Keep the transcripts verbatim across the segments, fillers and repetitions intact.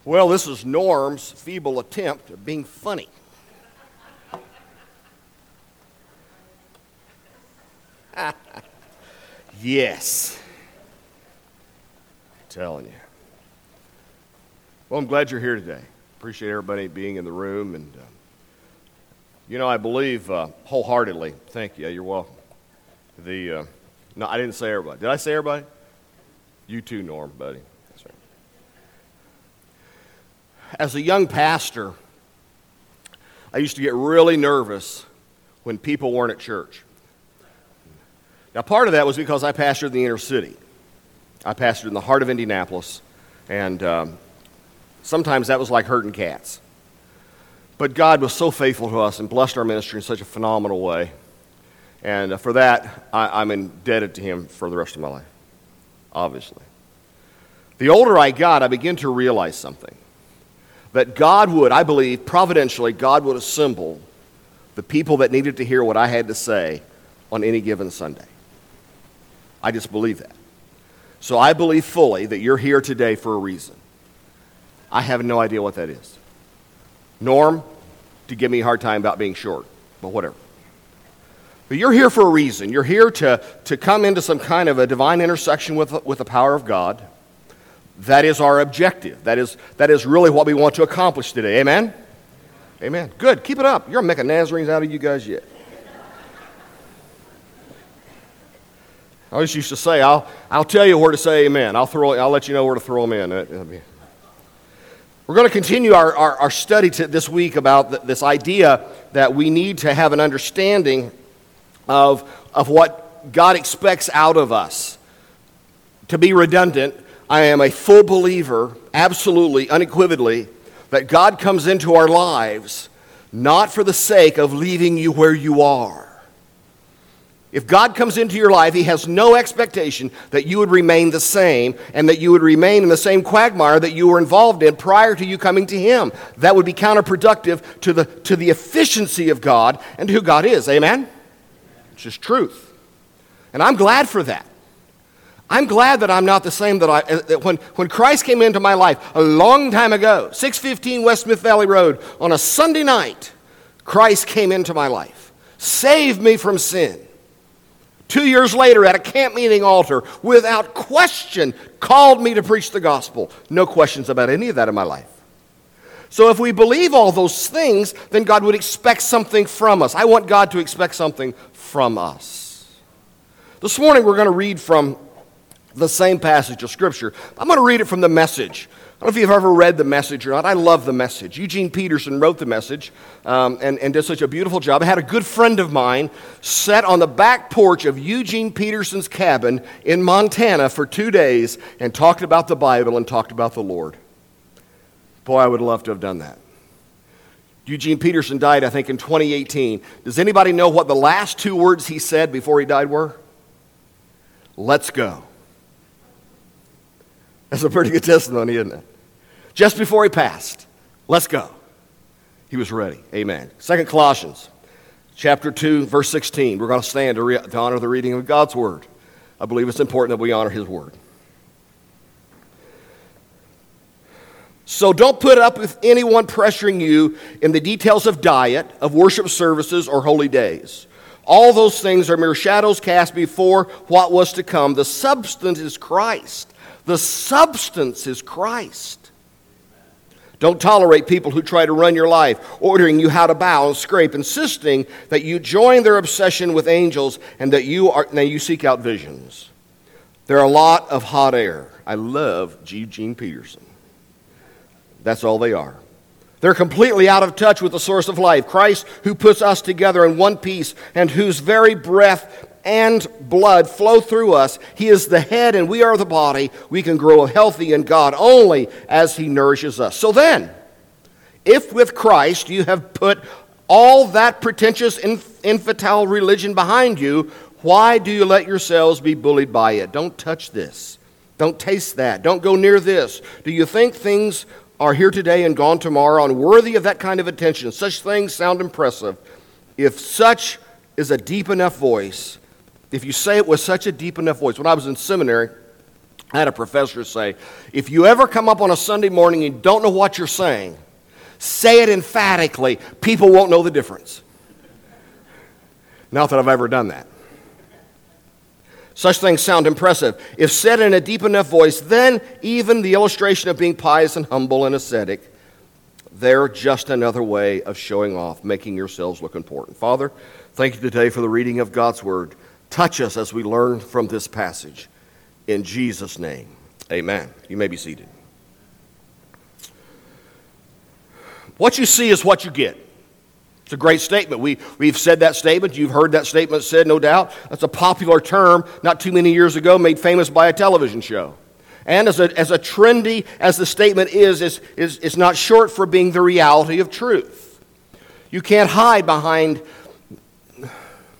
Well, this is Norm's feeble attempt at being funny. Yes. I'm telling you. Well, I'm glad you're here today. Appreciate everybody being in the room. And, uh, you know, I believe uh, wholeheartedly, thank you, you're welcome. The, uh, no, I didn't say everybody. Did I say everybody? You too, Norm, buddy. That's right. As a young pastor, I used to get really nervous when people weren't at church. Now, part of that was because I pastored in the inner city. I pastored in the heart of Indianapolis, and um, sometimes that was like herding cats. But God was so faithful to us and blessed our ministry in such a phenomenal way. And uh, for that, I, I'm indebted to Him for the rest of my life, obviously. The older I got, I began to realize something. That God would, I believe, providentially, God would assemble the people that needed to hear what I had to say on any given Sunday. I just believe that. So I believe fully that you're here today for a reason. I have no idea what that is. Norm, to give me a hard time about being short, but whatever. But you're here for a reason. You're here to, to come into some kind of a divine intersection with, with the power of God. That is our objective. That is, that is really what we want to accomplish today. Amen? Amen. Good. Keep it up. You're making Nazarenes out of you guys yet. I always used to say, I'll, I'll tell you where to say amen. I'll, throw, I'll let you know where to throw them in. We're going to continue our, our, our study to this week about th- this idea that we need to have an understanding of, of what God expects out of us. To be redundant, I am a full believer, absolutely, unequivocally, that God comes into our lives not for the sake of leaving you where you are. If God comes into your life, He has no expectation that you would remain the same and that you would remain in the same quagmire that you were involved in prior to you coming to Him. That would be counterproductive to the, to the efficiency of God and to who God is. Amen? It's just truth. And I'm glad for that. I'm glad that I'm not the same that I, that when, when Christ came into my life a long time ago, six fifteen West Smith Valley Road, on a Sunday night, Christ came into my life, saved me from sin. Two years later, at a camp meeting altar, without question, called me to preach the gospel. No questions about any of that in my life. So if we believe all those things, then God would expect something from us. I want God to expect something from us. This morning, we're going to read from the same passage of Scripture. I'm going to read it from the Message. I don't know if you've ever read the Message or not. I love the Message. Eugene Peterson wrote the Message um, and, and did such a beautiful job. I had a good friend of mine sat on the back porch of Eugene Peterson's cabin in Montana for two days and talked about the Bible and talked about the Lord. Boy, I would love to have done that. Eugene Peterson died, I think, in twenty eighteen. Does anybody know what the last two words he said before he died were? Let's go. That's a pretty good testimony, isn't it? Just before he passed, let's go. He was ready. Amen. Second Colossians, chapter two, verse sixteen. We're going to stand to, re- to honor the reading of God's Word. I believe it's important that we honor His Word. So don't put up with anyone pressuring you in the details of diet, of worship services, or holy days. All those things are mere shadows cast before what was to come. The substance is Christ. The substance is Christ. Don't tolerate people who try to run your life, ordering you how to bow and scrape, insisting that you join their obsession with angels and that you are that you seek out visions. They're a lot of hot air. I love Eugene Peterson. That's all they are. They're completely out of touch with the source of life, Christ, who puts us together in one piece and whose very breath and blood flow through us. He is the head and we are the body. We can grow healthy in God only as He nourishes us. So then, if with Christ you have put all that pretentious inf- infantile religion behind you, why do you let yourselves be bullied by it? Don't touch this. Don't taste that. Don't go near this. Do you think things are here today and gone tomorrow, unworthy of that kind of attention? Such things sound impressive. If such is a deep enough voice, if you say it with such a deep enough voice. When I was in seminary, I had a professor say, if you ever come up on a Sunday morning and you don't know what you're saying, say it emphatically. People won't know the difference. Not that I've ever done that. Such things sound impressive. If said in a deep enough voice, then even the illustration of being pious and humble and ascetic, they're just another way of showing off, making yourselves look important. Father, thank you today for the reading of God's Word. Touch us as we learn from this passage. In Jesus' name, amen. You may be seated. What you see is what you get. It's a great statement. We, we've said that statement. You've heard that statement said, no doubt. That's a popular term not too many years ago, made famous by a television show. And as a, as a trendy as the statement is, is, is, it's not short for being the reality of truth. You can't hide behind... I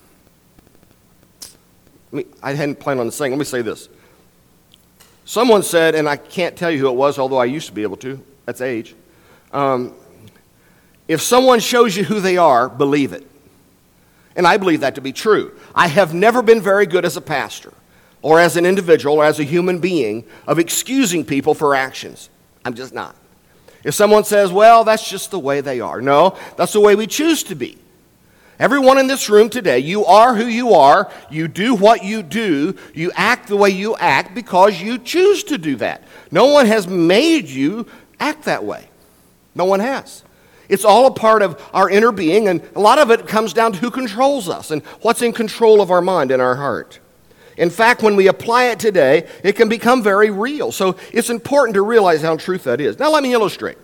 mean, I hadn't planned on saying, let me say this. Someone said, and I can't tell you who it was, although I used to be able to. That's age. Um, if someone shows you who they are, believe it. And I believe that to be true. I have never been very good as a pastor or as an individual or as a human being of excusing people for actions. I'm just not. If someone says, well, that's just the way they are. No, that's the way we choose to be. Everyone in this room today, you are who you are, you do what you do, you act the way you act because you choose to do that. No one has made you act that way. No one has. It's all a part of our inner being, and a lot of it comes down to who controls us and what's in control of our mind and our heart. In fact, when we apply it today, it can become very real. So it's important to realize how true that is. Now let me illustrate.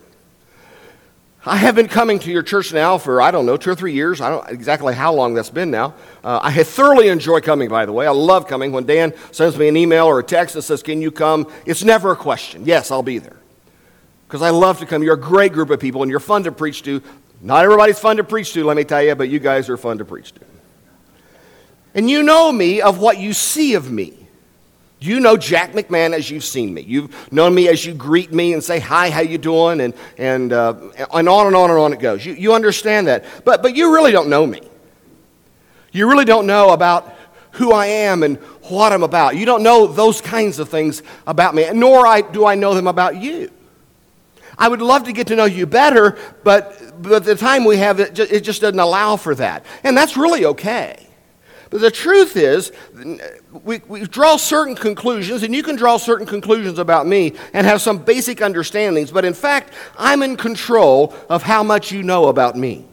I have been coming to your church now for, I don't know, two or three years. I don't know exactly how long that's been now. Uh, I thoroughly enjoy coming, by the way. I love coming. When Dan sends me an email or a text that says, can you come? It's never a question. Yes, I'll be there. Because I love to come. You're a great group of people, and you're fun to preach to. Not everybody's fun to preach to, let me tell you, but you guys are fun to preach to. And you know me of what you see of me. You know Jack McMahon as you've seen me. You've known me as you greet me and say, hi, how you doing? And and uh, and on and on and on it goes. You, you understand that. But, but you really don't know me. You really don't know about who I am and what I'm about. You don't know those kinds of things about me, nor I, do I know them about you. I would love to get to know you better, but, but the time we have, it just, it just doesn't allow for that. And that's really okay. But the truth is, we, we draw certain conclusions, and you can draw certain conclusions about me and have some basic understandings, but in fact, I'm in control of how much you know about me.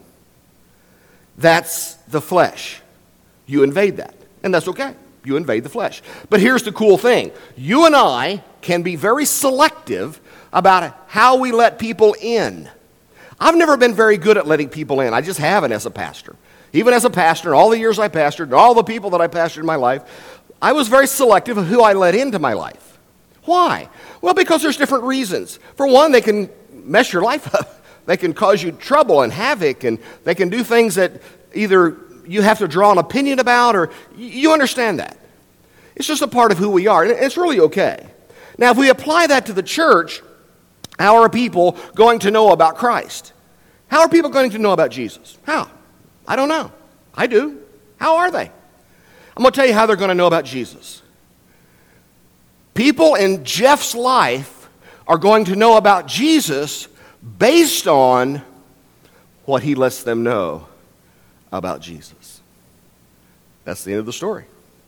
That's the flesh. You invade that, and that's okay. You invade the flesh. But here's the cool thing. You and I can be very selective about how we let people in. I've never been very good at letting people in. I just haven't as a pastor. Even as a pastor, all the years I pastored, and all the people that I pastored in my life, I was very selective of who I let into my life. Why? Well, because there's different reasons. For one, they can mess your life up. They can cause you trouble and havoc, and they can do things that either you have to draw an opinion about, or you understand that. It's just a part of who we are, and it's really okay. Now, if we apply that to the church, how are people going to know about Christ? How are people going to know about Jesus? How? I don't know. I do. How are they? I'm going to tell you how they're going to know about Jesus. People in Jeff's life are going to know about Jesus based on what he lets them know about Jesus. That's the end of the story.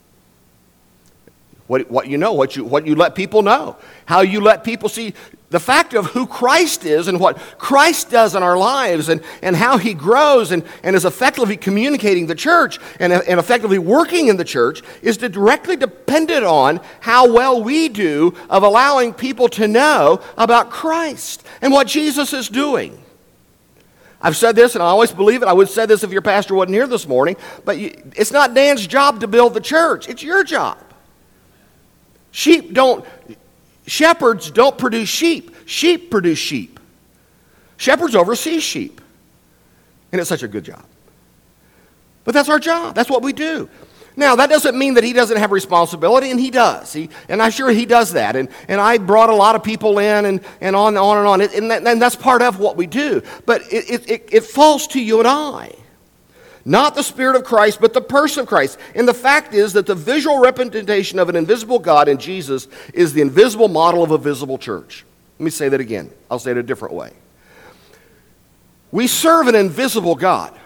What, what you know, what you, what you let people know, how you let people see the fact of who Christ is and what Christ does in our lives, and, and how he grows and, and is effectively communicating the church and, and effectively working in the church is directly dependent on how well we do of allowing people to know about Christ and what Jesus is doing. I've said this, and I always believe it. I would have said this if your pastor wasn't here this morning, but you, it's not Dan's job to build the church. It's your job. Sheep don't, shepherds don't produce sheep. Sheep produce sheep. Shepherds oversee sheep. And it's such a good job. But that's our job. That's what we do. Now, that doesn't mean that he doesn't have responsibility, and he does. He, and I'm sure he does that. And, and I brought a lot of people in, and, and on and on and on. And, that, and that's part of what we do. But it, it, it falls to you and I. Not the Spirit of Christ, but the person of Christ. And the fact is that the visual representation of an invisible God in Jesus is the invisible model of a visible church. Let me say that again. I'll say it a different way. We serve an invisible God,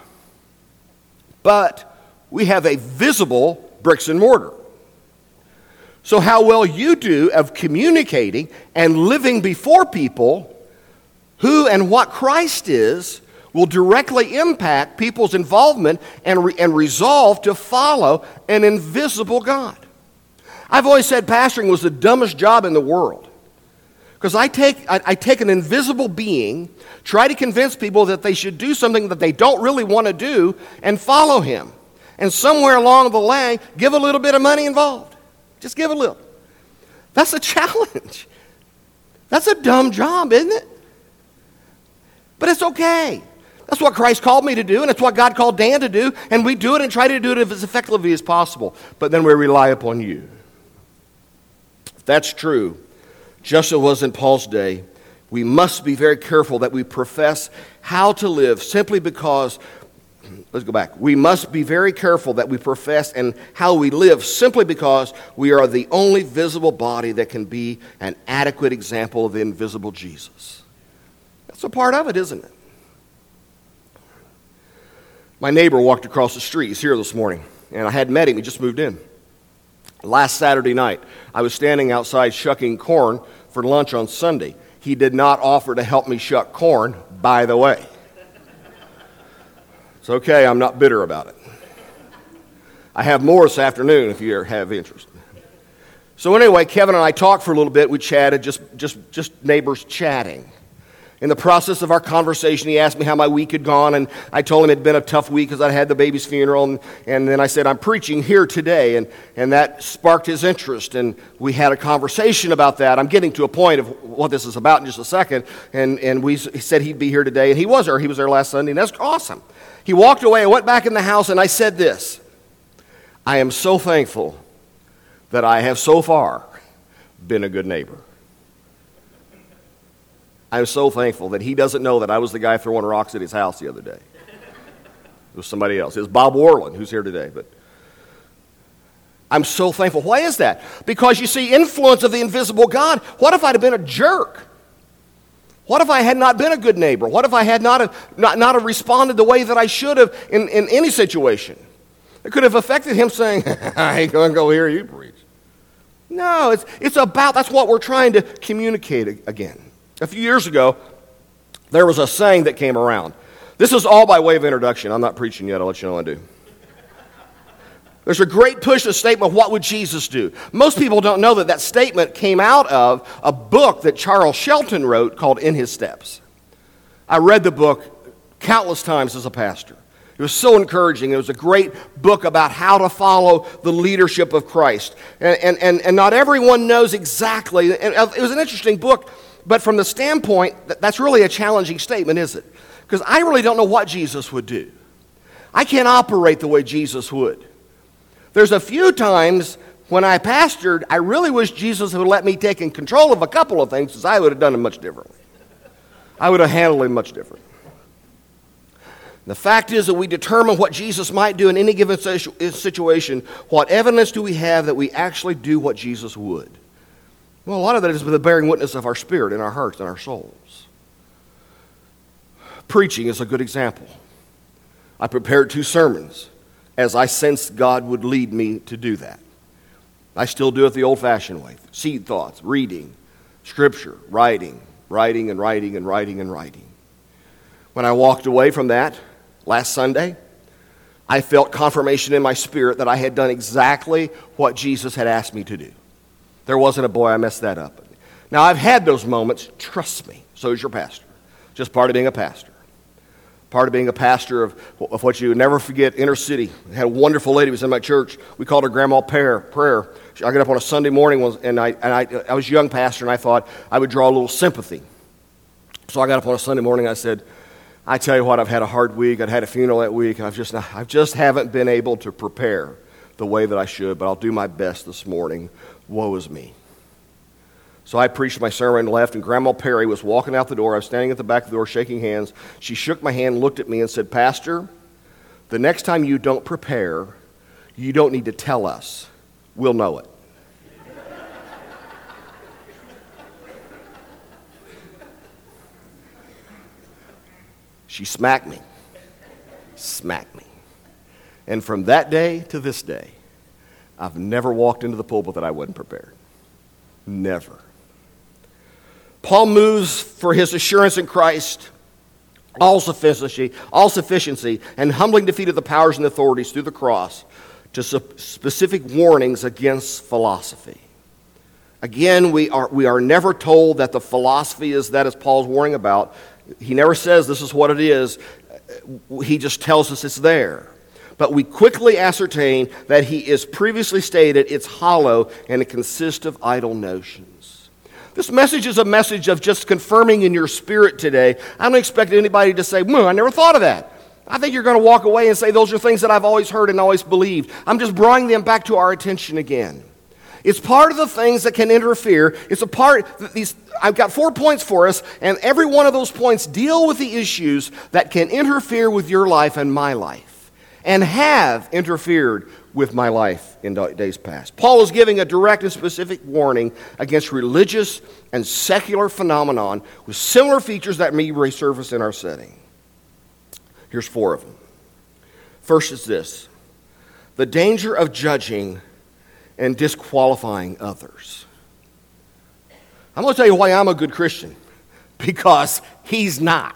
but we have a visible bricks and mortar. So how well you do of communicating and living before people who and what Christ is will directly impact people's involvement and, re- and resolve to follow an invisible God. I've always said pastoring was the dumbest job in the world. Because I take, I, I take an invisible being, try to convince people that they should do something that they don't really want to do, and follow him. And somewhere along the line, give a little bit of money involved. Just give a little. That's a challenge. That's a dumb job, isn't it? But it's okay. That's what Christ called me to do, and it's what God called Dan to do, and we do it and try to do it as effectively as possible. But then we rely upon you. If that's true, just as it was in Paul's day, we must be very careful that we profess how to live simply because, let's go back. We must be very careful that we profess and how we live simply because we are the only visible body that can be an adequate example of the invisible Jesus. That's a part of it, isn't it? My neighbor walked across the street. He's here this morning, and I hadn't met him. He just moved in. Last Saturday night, I was standing outside shucking corn for lunch on Sunday. He did not offer to help me shuck corn, by the way. It's okay, I'm not bitter about it. I have more this afternoon if you have interest. So anyway, Kevin and I talked for a little bit. We chatted, just, just, just neighbors chatting. In the process of our conversation, he asked me how my week had gone, and I told him it had been a tough week because I had the baby's funeral, and, and then I said, I'm preaching here today, and, and that sparked his interest, and we had a conversation about that. I'm getting to a point of what this is about in just a second, and, and we he said he'd be here today, and he was there. He was there last Sunday, and that's awesome. He walked away, I went back in the house, and I said this, I am so thankful that I have so far been a good neighbor. I'm so thankful that he doesn't know that I was the guy throwing rocks at his house the other day. It was somebody else. It was Bob Warland, who's here today. But I'm so thankful. Why is that? Because you see, influence of the invisible God. What if I'd have been a jerk? What if I had not been a good neighbor? What if I had not have, not, not have responded the way that I should have in, in any situation? It could have affected him saying, I ain't going to go hear you preach. No, it's, it's about, that's what we're trying to communicate again. A few years ago, there was a saying that came around. This is all by way of introduction. I'm not preaching yet. I'll let you know what I do. There's a great push to statement, what would Jesus do? Most people don't know that that statement came out of a book that Charles Shelton wrote called In His Steps. I read the book countless times as a pastor. It was so encouraging. It was a great book about how to follow the leadership of Christ. And, and, and, and not everyone knows exactly. And it was an interesting book. But from the standpoint, that's really a challenging statement, is it? Because I really don't know what Jesus would do. I can't operate the way Jesus would. There's a few times when I pastored, I really wish Jesus would let me take in control of a couple of things, because I would have done it much differently. I would have handled it much different. The fact is that we determine what Jesus might do in any given situation. What evidence do we have that we actually do what Jesus would? Well, a lot of that is with the bearing witness of our spirit in our hearts and our souls. Preaching is a good example. I prepared two sermons as I sensed God would lead me to do that. I still do it the old-fashioned way. Seed thoughts, reading, scripture, writing, writing and writing and writing and writing. When I walked away from that last Sunday, I felt confirmation in my spirit that I had done exactly what Jesus had asked me to do. There wasn't a boy, I messed that up. Now, I've had those moments, trust me, so is your pastor. Just part of being a pastor. Part of being a pastor of, of what you never forget, inner city. I had a wonderful lady who was in my church. We called her Grandma Prayer. Prayer. I got up on a Sunday morning, and, I, and I, I was a young pastor, and I thought I would draw a little sympathy. So I got up on a Sunday morning, and I said, I tell you what, I've had a hard week. I've had a funeral that week, and I've just, I just haven't been able to prepare the way that I should, but I'll do my best this morning. Woe is me. So I preached my sermon and left, and Grandma Perry was walking out the door. I was standing at the back of the door shaking hands. She shook my hand, looked at me, and said, Pastor, the next time you don't prepare, you don't need to tell us. We'll know it. She smacked me. Smacked me. And from that day to this day, I've never walked into the pulpit that I wasn't prepared. Never. Paul moves for his assurance in Christ, all sufficiency, all sufficiency, and humbling defeat of the powers and authorities through the cross to specific warnings against philosophy. Again, we are, we are never told that the philosophy is that as Paul's warning about. He never says this is what it is. He just tells us it's there. But we quickly ascertain that he is previously stated it's hollow and it consists of idle notions. This message is a message of just confirming in your spirit today. I don't expect anybody to say, I never thought of that. I think you're going to walk away and say, those are things that I've always heard and always believed. I'm just drawing them back to our attention again. It's part of the things that can interfere. It's a part that these, I've got four points for us, and every one of those points deal with the issues that can interfere with your life and my life, and have interfered with my life in days past. Paul is giving a direct and specific warning against religious and secular phenomenon with similar features that may resurface in our setting. Here's four of them. First is this: the danger of judging and disqualifying others. I'm going to tell you why I'm a good Christian. Because he's not.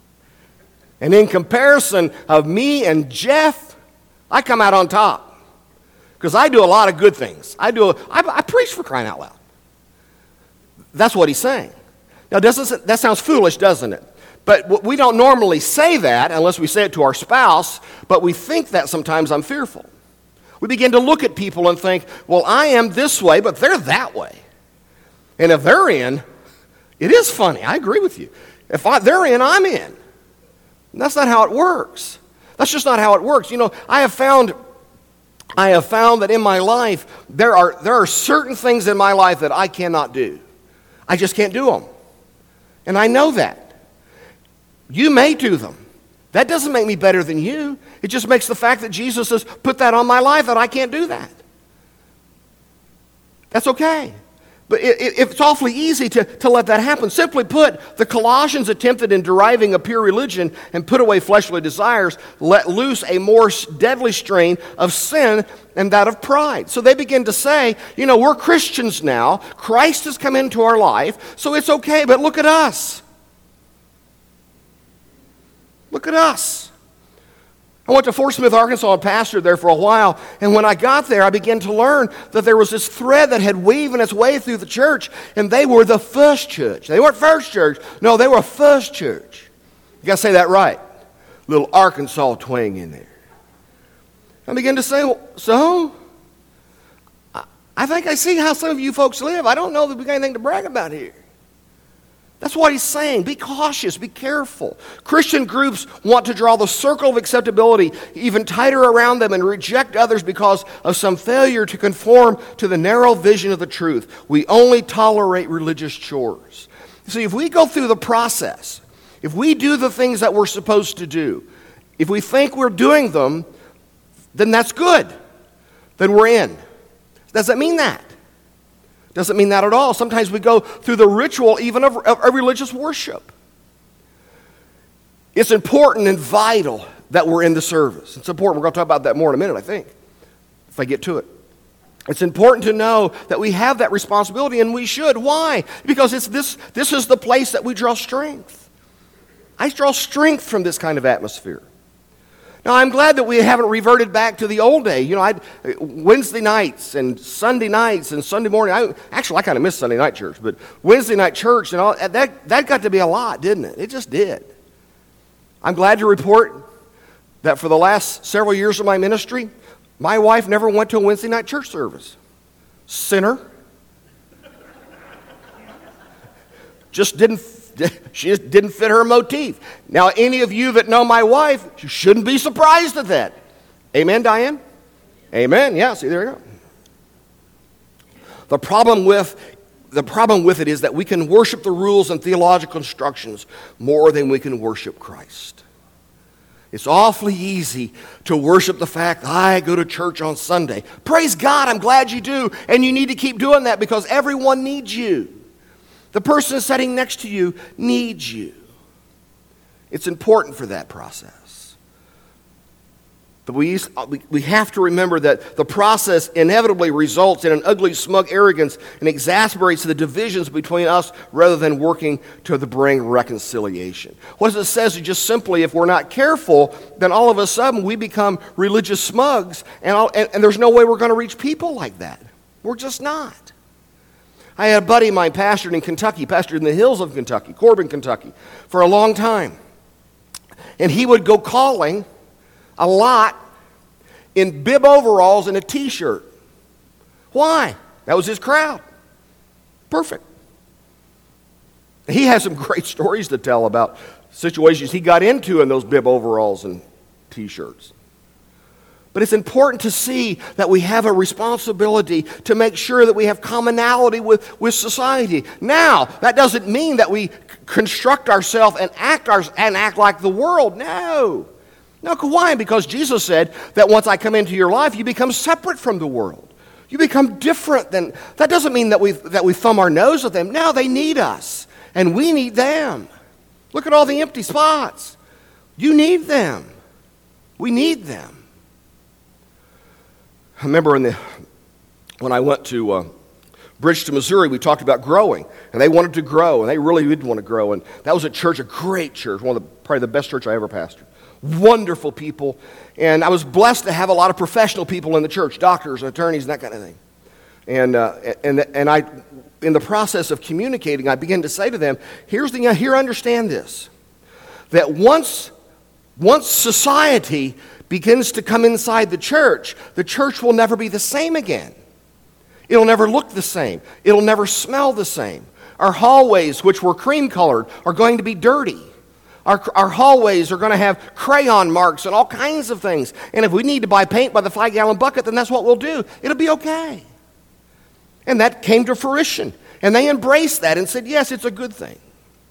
And in comparison of me and Jeff, I come out on top. Because I do a lot of good things. I do. A, I, I preach, for crying out loud. That's what he's saying. Now, doesn't that sounds foolish, doesn't it? But we don't normally say that unless we say it to our spouse, but we think that sometimes I'm fearful. We begin to look at people and think, well, I am this way, but they're that way. And if they're in, it is funny. I agree with you. If I, they're in, I'm in. And that's not how it works. That's just not how it works. You know, I have found, I have found that in my life, there are, there are certain things in my life that I cannot do. I just can't do them. And I know that. You may do them. That doesn't make me better than you. It just makes the fact that Jesus has put that on my life that I can't do that. That's okay. But it, it, it's awfully easy to, to let that happen. Simply put, the Colossians attempted in deriving a pure religion and put away fleshly desires, let loose a more deadly strain of sin and that of pride. So they begin to say, you know, we're Christians now. Christ has come into our life, so it's okay, but look at us. Look at us. I went to Fort Smith, Arkansas, and pastored there for a while. And when I got there, I began to learn that there was this thread that had woven its way through the church. And they were the first church. They weren't first church. No, they were first church. You got to say that right. Little Arkansas twang in there. I began to say, well, so? I think I see how some of you folks live. I don't know that we got anything to brag about here. That's what he's saying. Be cautious. Be careful. Christian groups want to draw the circle of acceptability even tighter around them and reject others because of some failure to conform to the narrow vision of the truth. We only tolerate religious chores. See, if we go through the process, if we do the things that we're supposed to do, if we think we're doing them, then that's good. Then we're in. Does that mean that? Doesn't mean that at all. Sometimes we go through the ritual even of, of, of religious worship. It's important and vital that we're in the service. It's important. We're going to talk about that more in a minute, I think, if I get to it. It's important to know that we have that responsibility, and we should. Why? Because it's this, this is the place that we draw strength. I draw strength from this kind of atmosphere. Now, I'm glad that we haven't reverted back to the old day. You know, I'd, Wednesday nights and Sunday nights and Sunday morning. I, actually, I kind of miss Sunday night church, but Wednesday night church and all that, that got to be a lot, didn't it? It just did. I'm glad to report that for the last several years of my ministry, my wife never went to a Wednesday night church service. Sinner. Just didn't. She just didn't fit her motif. Now, any of you that know my wife, you shouldn't be surprised at that. Amen, Diane? Amen. Yeah, see, there you go. The problem with the problem with it is that we can worship the rules and theological instructions more than we can worship Christ. It's awfully easy to worship the fact I go to church on Sunday. Praise God, I'm glad you do. And you need to keep doing that because everyone needs you. The person sitting next to you needs you. It's important for that process. But we, we have to remember that the process inevitably results in an ugly, smug arrogance and exasperates the divisions between us rather than working to bring reconciliation. What it says is just simply, if we're not careful, then all of a sudden we become religious smugs, and, all, and, and there's no way we're going to reach people like that. We're just not. I had a buddy of mine pastored in Kentucky, pastored in the hills of Kentucky, Corbin, Kentucky, for a long time. And he would go calling a lot in bib overalls and a t-shirt. Why? That was his crowd. Perfect. He has some great stories to tell about situations he got into in those bib overalls and t-shirts. But it's important to see that we have a responsibility to make sure that we have commonality with, with society. Now, that doesn't mean that we construct ourselves and act our, and act like the world. No. No, why? Because Jesus said that once I come into your life, you become separate from the world. You become different than... That doesn't mean that we that we thumb our nose at them. No, they need us, and we need them. Look at all the empty spots. You need them. We need them. I remember in the when I went to uh, Bridgeton, Missouri, we talked about growing, and they wanted to grow, and they really did want to grow, and that was a church, a great church, one of the probably the best church I ever pastored. Wonderful people, and I was blessed to have a lot of professional people in the church, doctors, attorneys, and that kind of thing. And uh, and and I, in the process of communicating, I began to say to them, "Here's the here, understand this: that once once society begins to come inside the church, the church will never be the same again. It'll never look the same. It'll never smell the same. Our hallways, which were cream colored, are going to be dirty." Our, our hallways are going to have crayon marks and all kinds of things. And if we need to buy paint by the five-gallon bucket, then that's what we'll do. It'll be okay. And that came to fruition. And they embraced that and said, yes, it's a good thing.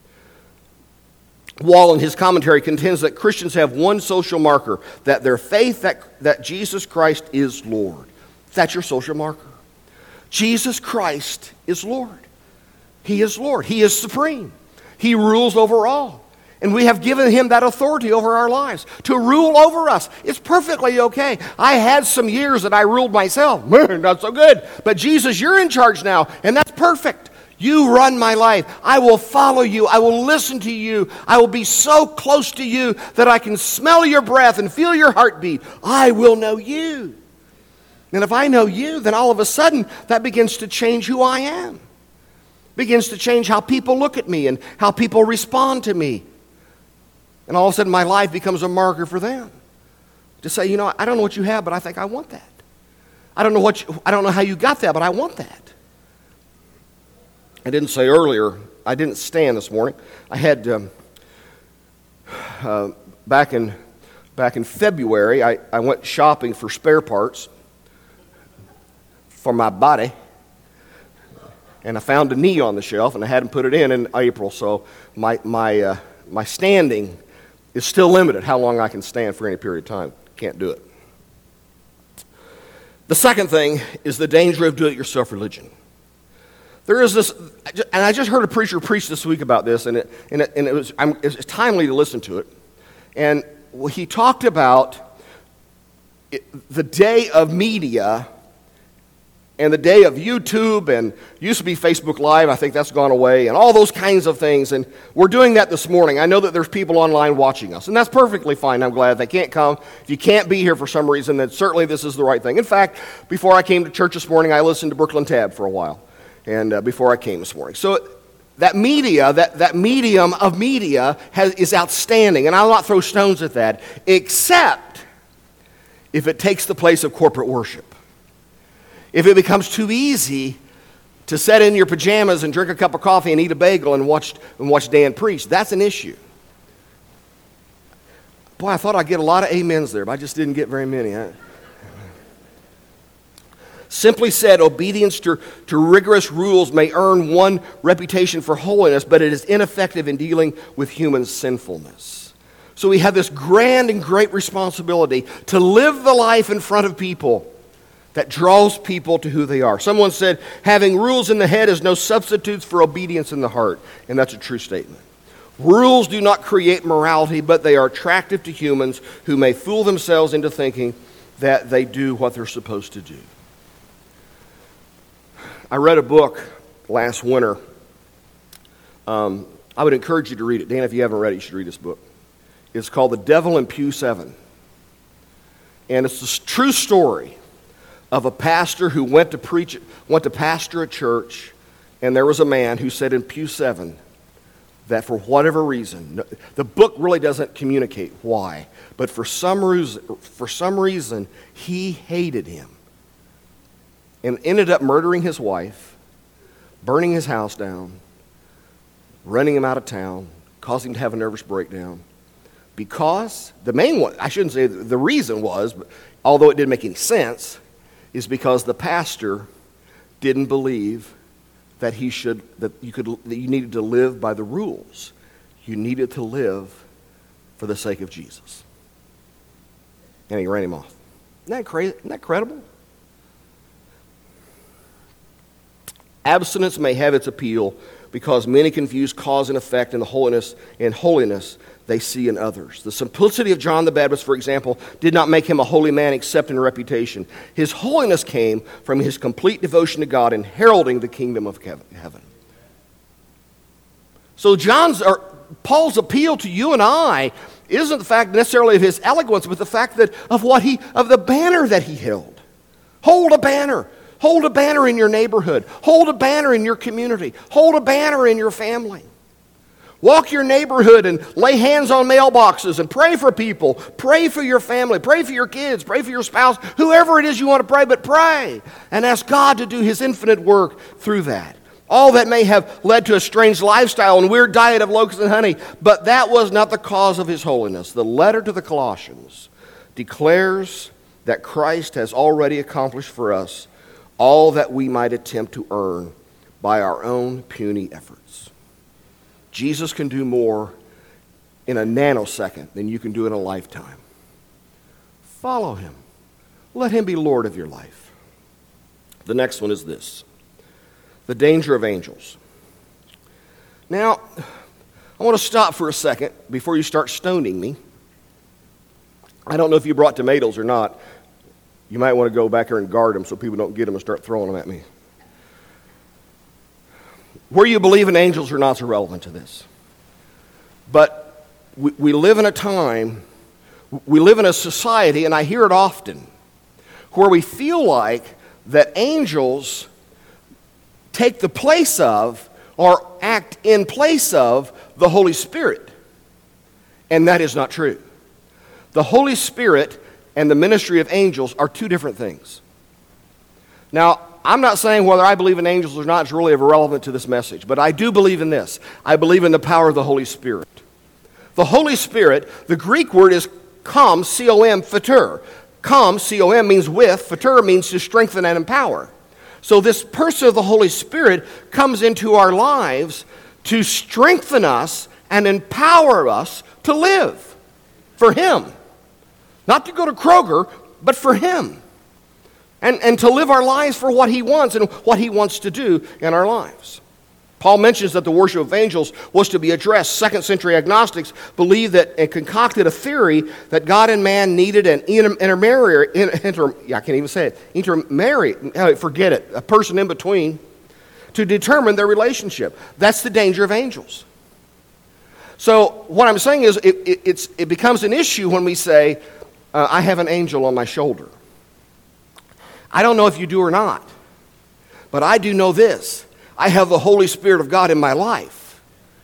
Wall, in his commentary, contends that Christians have one social marker, that their faith that, that Jesus Christ is Lord. That's your social marker. Jesus Christ is Lord. He is Lord. He is supreme. He rules over all. And we have given him that authority over our lives to rule over us. It's perfectly okay. I had some years that I ruled myself. Not so good. But Jesus, you're in charge now, and that's perfect. You run my life. I will follow you. I will listen to you. I will be so close to you that I can smell your breath and feel your heartbeat. I will know you. And if I know you, then all of a sudden that begins to change who I am. Begins to change how people look at me and how people respond to me. And all of a sudden, my life becomes a marker for them. To say, you know, I don't know what you have, but I think I want that. I don't know what you, I don't know how you got that, but I want that. I didn't say earlier, I didn't stand this morning. I had, um, uh, back in back in February, I, I went shopping for spare parts for my body. And I found a knee on the shelf, and I hadn't put it in in April, so my, my, uh, my standing is still limited, how long I can stand for any period of time. Can't do it. The second thing is the danger of do-it-yourself religion. There is this, and I just heard a preacher preach this week about this, and it, and it, and it was I'm, it's timely to listen to it. And he talked about it, the day of media and the day of YouTube, and used to be Facebook Live, I think that's gone away, and all those kinds of things. And we're doing that this morning. I know that there's people online watching us, and that's perfectly fine. I'm glad they can't come. If you can't be here for some reason, then certainly this is the right thing. In fact, before I came to church this morning, I listened to Brooklyn Tab for a while, and uh, before I came this morning. So that media, that, that medium of media has, is outstanding, and I'll not throw stones at that, except if it takes the place of corporate worship. If it becomes too easy to sit in your pajamas and drink a cup of coffee and eat a bagel and watch and watch Dan preach, that's an issue. Boy, I thought I'd get a lot of amens there, but I just didn't get very many. Huh? Simply said, obedience to, to rigorous rules may earn one reputation for holiness, but it is ineffective in dealing with human sinfulness. So we have this grand and great responsibility to live the life in front of people that draws people to who they are. Someone said, having rules in the head is no substitute for obedience in the heart. And that's a true statement. Rules do not create morality, but they are attractive to humans who may fool themselves into thinking that they do what they're supposed to do. I read a book last winter. Um, I would encourage you to read it. Dan, if you haven't read it, you should read this book. It's called The Devil in Pew seven. And it's a true story of a pastor who went to preach, went to pastor a church, and there was a man who said in Pew seven that for whatever reason, the book really doesn't communicate why, but for some reason, for some reason, he hated him and ended up murdering his wife, burning his house down, running him out of town, causing him to have a nervous breakdown. Because the main one, I shouldn't say the reason was, but although it didn't make any sense, is because the pastor didn't believe that he should, that you could, that you needed to live by the rules. You needed to live for the sake of Jesus. And he ran him off. Isn't that crazy? Isn't that credible? Abstinence may have its appeal because many confuse cause and effect in the holiness and holiness they see in others. The simplicity of John the Baptist, for example, did not make him a holy man except in reputation. His holiness came from his complete devotion to God and heralding the kingdom of heaven. So John's or Paul's appeal to you and I isn't the fact necessarily of his eloquence, but the fact that of what he of the banner that he held. Hold a banner. Hold a banner in your neighborhood. Hold a banner in your community. Hold a banner in your family. Walk your neighborhood and lay hands on mailboxes and pray for people. Pray for your family. Pray for your kids. Pray for your spouse. Whoever it is you want to pray, but pray. And ask God to do His infinite work through that. All that may have led to a strange lifestyle and weird diet of locusts and honey, but that was not the cause of His holiness. The letter to the Colossians declares that Christ has already accomplished for us all that we might attempt to earn by our own puny efforts. Jesus can do more in a nanosecond than you can do in a lifetime. Follow Him. Let Him be Lord of your life. The next one is this: the danger of angels. Now, I want to stop for a second before you start stoning me. I don't know if you brought tomatoes or not. You might want to go back there and guard them so people don't get them and start throwing them at me. Where you believe in angels or not is irrelevant to this. But we, we live in a time, we live in a society, and I hear it often, where we feel like that angels take the place of or act in place of the Holy Spirit. And that is not true. The Holy Spirit and the ministry of angels are two different things. Now, I'm not saying whether I believe in angels or not is really irrelevant to this message, but I do believe in this. I believe in the power of the Holy Spirit. The Holy Spirit, the Greek word is com, C O M, phater. Com, C O M, means with, phater means to strengthen and empower. So this person of the Holy Spirit comes into our lives to strengthen us and empower us to live for Him. Not to go to Kroger, but for Him. And, and to live our lives for what He wants and what He wants to do in our lives. Paul mentions that the worship of angels was to be addressed. Second century agnostics believed that and concocted a theory that God and man needed an inter, intermediary, inter, yeah, I can't even say it, intermediary, forget it, a person in between, to determine their relationship. That's the danger of angels. So what I'm saying is it, it, it's, it becomes an issue when we say, uh, I have an angel on my shoulder. I don't know if you do or not, but I do know this. I have the Holy Spirit of God in my life.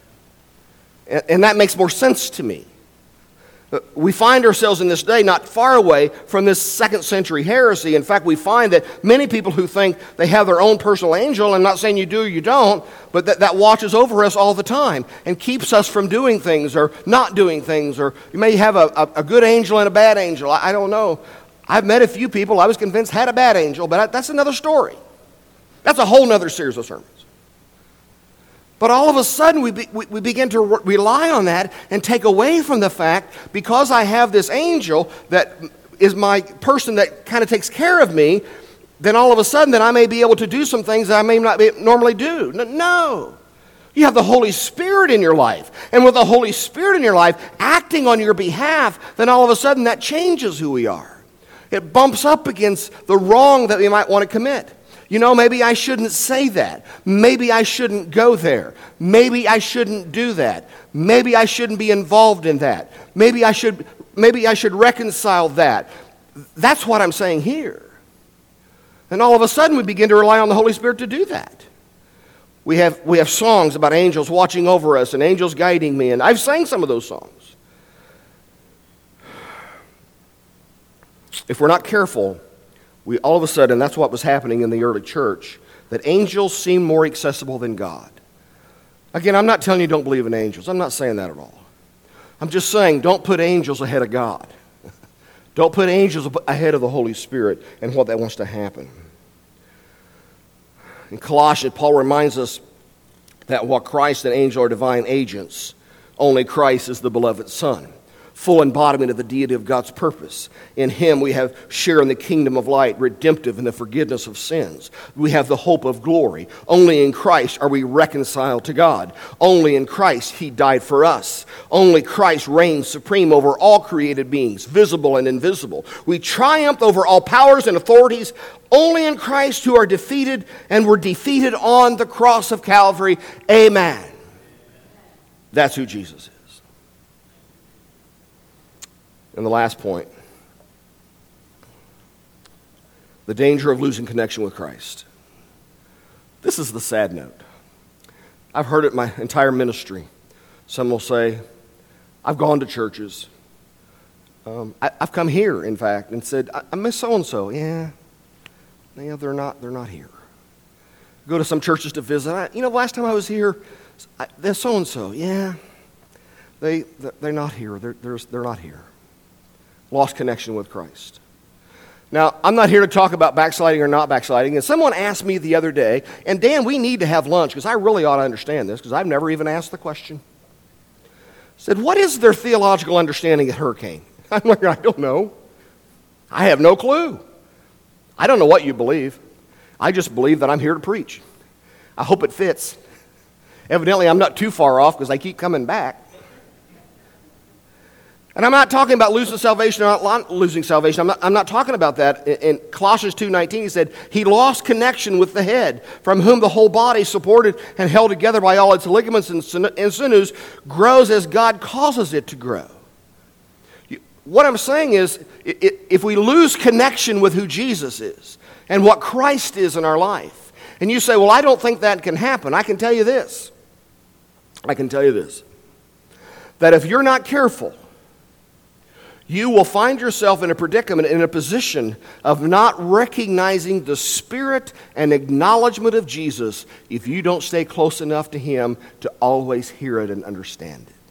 And, and that makes more sense to me. We find ourselves in this day not far away from this second century heresy. In fact, we find that many people who think they have their own personal angel, I'm not saying you do or you don't, but that, that watches over us all the time and keeps us from doing things or not doing things. Or you may have a, a, a good angel and a bad angel. I, I don't know. I've met a few people I was convinced had a bad angel, but that's another story. That's a whole other series of sermons. But all of a sudden, we, be, we, we begin to re- rely on that and take away from the fact, because I have this angel that is my person that kind of takes care of me, then all of a sudden, then I may be able to do some things that I may not be, normally do. No. You have the Holy Spirit in your life. And with the Holy Spirit in your life acting on your behalf, then all of a sudden that changes who we are. It bumps up against the wrong that we might want to commit. You know, maybe I shouldn't say that. Maybe I shouldn't go there. Maybe I shouldn't do that. Maybe I shouldn't be involved in that. Maybe I should, maybe I should reconcile that. That's what I'm saying here. And all of a sudden we begin to rely on the Holy Spirit to do that. We have, we have songs about angels watching over us and angels guiding me, and I've sang some of those songs. If we're not careful, we all of a sudden, that's what was happening in the early church, that angels seem more accessible than God. Again, I'm not telling you don't believe in angels. I'm not saying that at all. I'm just saying don't put angels ahead of God. Don't put angels ahead of the Holy Spirit and what that wants to happen. In Colossians, Paul reminds us that while Christ and angels are divine agents, only Christ is the beloved Son, full embodiment of the deity of God's purpose. In Him we have share in the kingdom of light, redemptive in the forgiveness of sins. We have the hope of glory. Only in Christ are we reconciled to God. Only in Christ He died for us. Only Christ reigns supreme over all created beings, visible and invisible. We triumph over all powers and authorities only in Christ, who are defeated and were defeated on the cross of Calvary. Amen. That's who Jesus is. And the last point, the danger of losing connection with Christ. This is the sad note. I've heard it my entire ministry. Some will say, I've gone to churches. Um, I, I've come here, in fact, and said, I, I miss so-and-so. Yeah, yeah, they're not, they're not here. Go to some churches to visit. I, you know, last time I was here, I, they're so-and-so. Yeah, they, they're not here. They're, they're, they're not here. Lost connection with Christ. Now, I'm not here to talk about backsliding or not backsliding. And someone asked me the other day, and Dan, we need to have lunch because I really ought to understand this because I've never even asked the question. Said, what is their theological understanding of hurricane? I'm like, I don't know. I have no clue. I don't know what you believe. I just believe that I'm here to preach. I hope it fits. Evidently, I'm not too far off because I keep coming back. And I'm not talking about losing salvation or not losing salvation. I'm not, I'm not talking about that. In Colossians two nineteen, he said, he lost connection with the head, from whom the whole body, supported and held together by all its ligaments and sinews, grows as God causes it to grow. What I'm saying is, if we lose connection with who Jesus is and what Christ is in our life, and you say, well, I don't think that can happen, I can tell you this. I can tell you this. That if you're not careful, you will find yourself in a predicament, in a position of not recognizing the spirit and acknowledgement of Jesus if you don't stay close enough to Him to always hear it and understand it.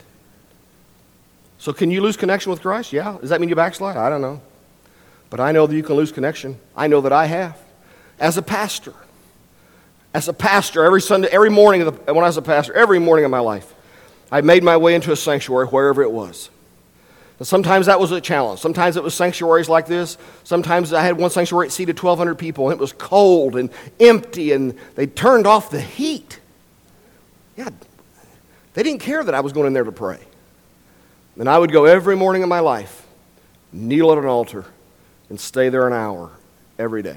So can you lose connection with Christ? Yeah. Does that mean you backslide? I don't know. But I know that you can lose connection. I know that I have. As a pastor, as a pastor, every Sunday, every morning, of the, when I was a pastor, every morning of my life, I made my way into a sanctuary, wherever it was. And sometimes that was a challenge. Sometimes it was sanctuaries like this. Sometimes I had one sanctuary that seated twelve hundred people, and it was cold and empty, and they turned off the heat. Yeah, they didn't care that I was going in there to pray. And I would go every morning of my life, kneel at an altar, and stay there an hour every day.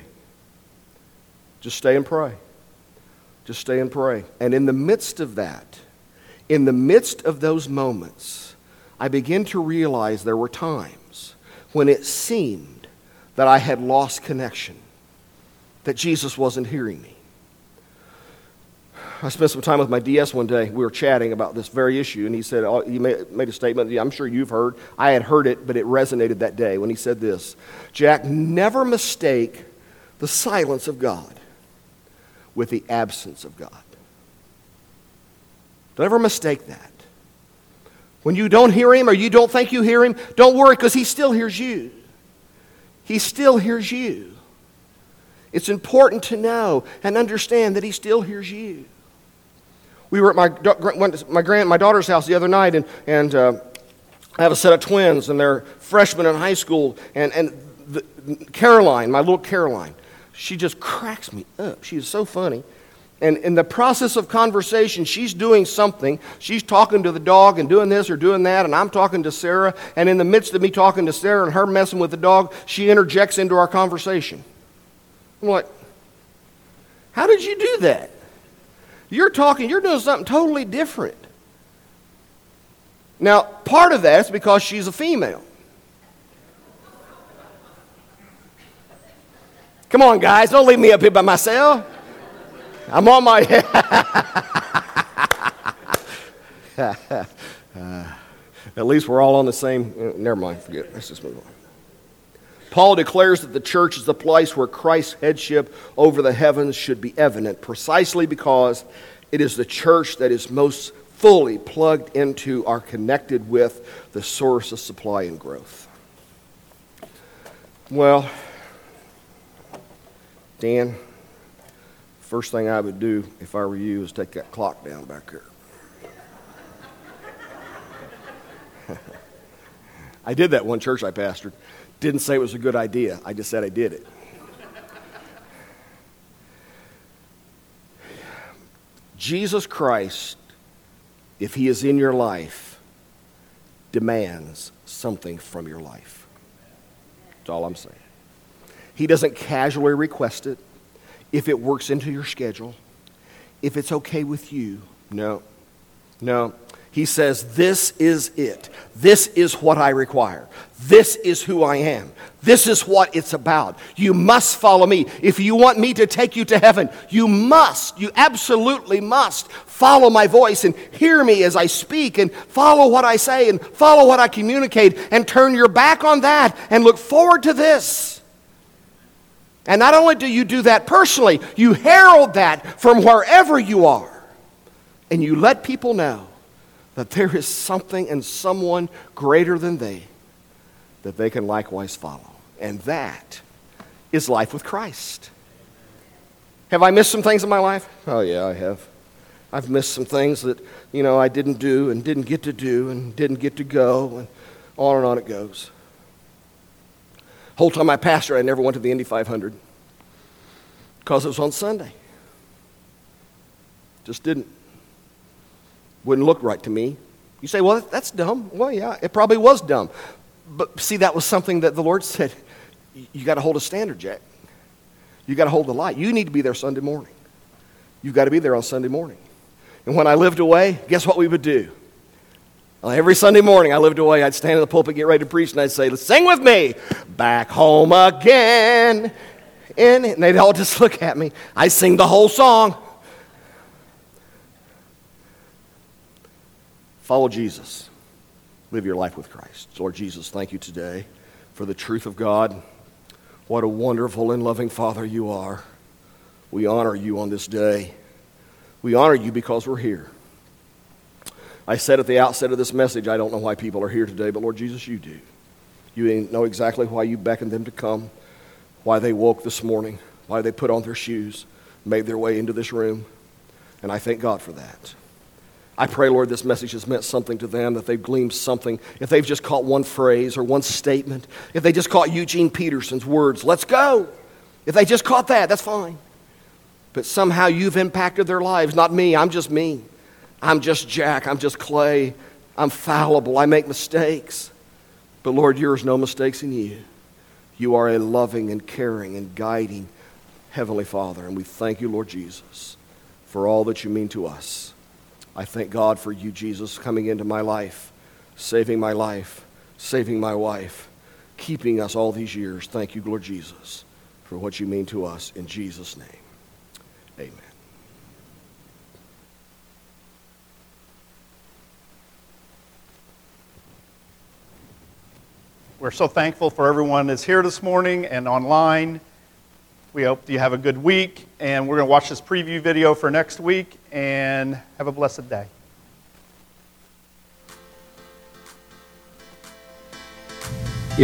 Just stay and pray. Just stay and pray. And in the midst of that, in the midst of those moments, I began to realize there were times when it seemed that I had lost connection, that Jesus wasn't hearing me. I spent some time with my D S one day. We were chatting about this very issue, and he said, oh, he made, made a statement I'm sure you've heard. I had heard it, but it resonated that day when he said this: Jack, never mistake the silence of God with the absence of God. Don't ever mistake that. When you don't hear Him or you don't think you hear Him, don't worry, because He still hears you. He still hears you. It's important to know and understand that He still hears you. we were at my went to my grand my daughter's house the other night, and and uh, I have a set of twins, and they're freshmen in high school, and and the, Caroline, my little Caroline, she just cracks me up. She is so funny. And in the process of conversation, she's doing something. She's talking to the dog and doing this or doing that, and I'm talking to Sarah. And in the midst of me talking to Sarah and her messing with the dog, she interjects into our conversation. I'm like, how did you do that? You're talking, you're doing something totally different. Now, part of that is because she's a female. Come on, guys, don't leave me up here by myself. I'm on my uh, at least we're all on the same. Uh, never mind, forget it. Let's just move on. Paul declares that the church is the place where Christ's headship over the heavens should be evident, precisely because it is the church that is most fully plugged into or connected with the source of supply and growth. Well, Dan, first thing I would do if I were you is take that clock down back there. I did that one church I pastored. Didn't say it was a good idea. I just said I did it. Jesus Christ, if he is in your life, demands something from your life. That's all I'm saying. He doesn't casually request it. If it works into your schedule, if it's okay with you, no, no. He says, this is it. This is what I require. This is who I am. This is what it's about. You must follow me. If you want me to take you to heaven, you must, you absolutely must follow my voice and hear me as I speak and follow what I say and follow what I communicate and turn your back on that and look forward to this. And not only do you do that personally, you herald that from wherever you are. And you let people know that there is something and someone greater than they that they can likewise follow. And that is life with Christ. Have I missed some things in my life? Oh yeah, I have. I've missed some things that, you know, I didn't do and didn't get to do and didn't get to go, and on and on it goes. Whole time I pastored, I never went to the Indy five hundred because it was on Sunday. Just didn't. Wouldn't look right to me. You say, well, that's dumb. Well, yeah, it probably was dumb. But see, that was something that the Lord said, you got to hold a standard, Jack. You got to hold the light. You need to be there Sunday morning. You've got to be there on Sunday morning. And when I lived away, guess what we would do? Well, every Sunday morning I lived away, I'd stand in the pulpit, get ready to preach, and I'd say, let's sing with me. Back home again. And they'd all just look at me. I'd sing the whole song. Follow Jesus. Live your life with Christ. Lord Jesus, thank you today for the truth of God. What a wonderful and loving Father you are. We honor you on this day. We honor you because we're here. I said at the outset of this message, I don't know why people are here today, but Lord Jesus, you do. You know exactly why you beckoned them to come, why they woke this morning, why they put on their shoes, made their way into this room, and I thank God for that. I pray, Lord, this message has meant something to them, that they've gleaned something. If they've just caught one phrase or one statement, if they just caught Eugene Peterson's words, let's go. If they just caught that, that's fine. But somehow you've impacted their lives. Not me, I'm just me. I'm just Jack, I'm just clay. I'm fallible, I make mistakes. But Lord, there is no mistakes in you. You are a loving and caring and guiding Heavenly Father. And we thank you, Lord Jesus, for all that you mean to us. I thank God for you, Jesus, coming into my life, saving my life, saving my wife, keeping us all these years. Thank you, Lord Jesus, for what you mean to us. In Jesus' name, amen. We're so thankful for everyone that's here this morning and online. We hope you have a good week, and we're going to watch this preview video for next week, and have a blessed day.